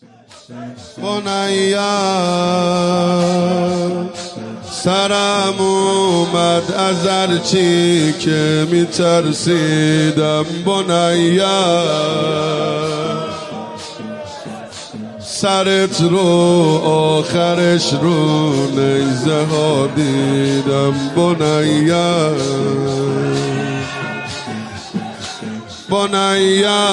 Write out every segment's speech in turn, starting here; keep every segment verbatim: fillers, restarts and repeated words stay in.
بنیا سرم اومد از هرچی که میترسیدم بنیا سرت رو آخرش رو نیزه ها دیدم بنیا بنیا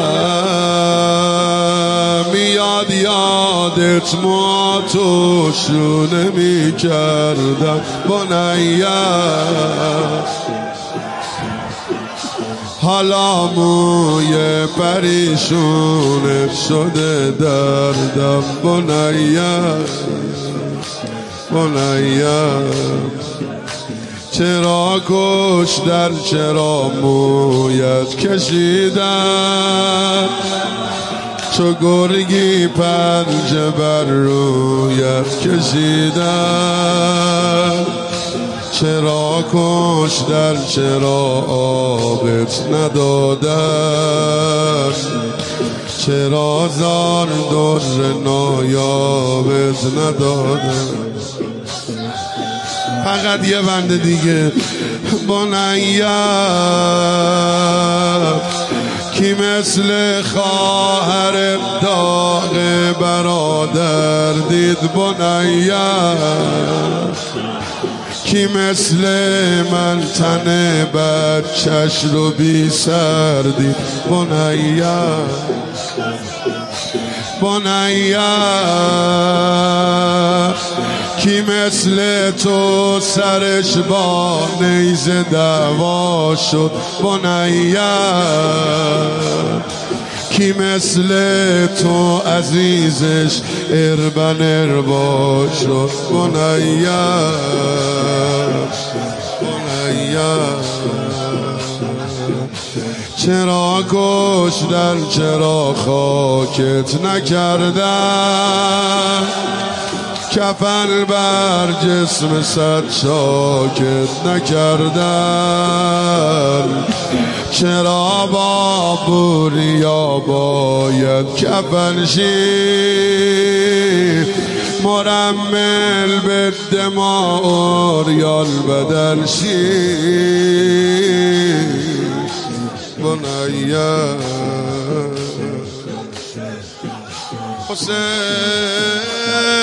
میاد یادت ما تو شونه می کردم بنیا حالا موی پریشونت شده دردم بنیا بنیا چرا کشتر چرا مویت کشیدم چو گرگی پنجه بر رویت کشیدم چرا کشتر چرا آبت ندادم چرا زار در نایابت ندادم فقط یه بنده دیگه بنیا کی مثل خواهر داغ برادر دید بنیا کی مثل من تن بچش رو بی سر دید بنیا بنیا کی مثل تو سرش با نیزه دعوا شد بنیا کی مثل تو عزیزش اربن اربا شد بنیا بنیا چرا کشتن چرا خاکت نکردن کفن بر جسم صد شاکت نکردن چرا با بوریا باید کفن شی مرمل به دماء اوریال بدل شی بنیا حسین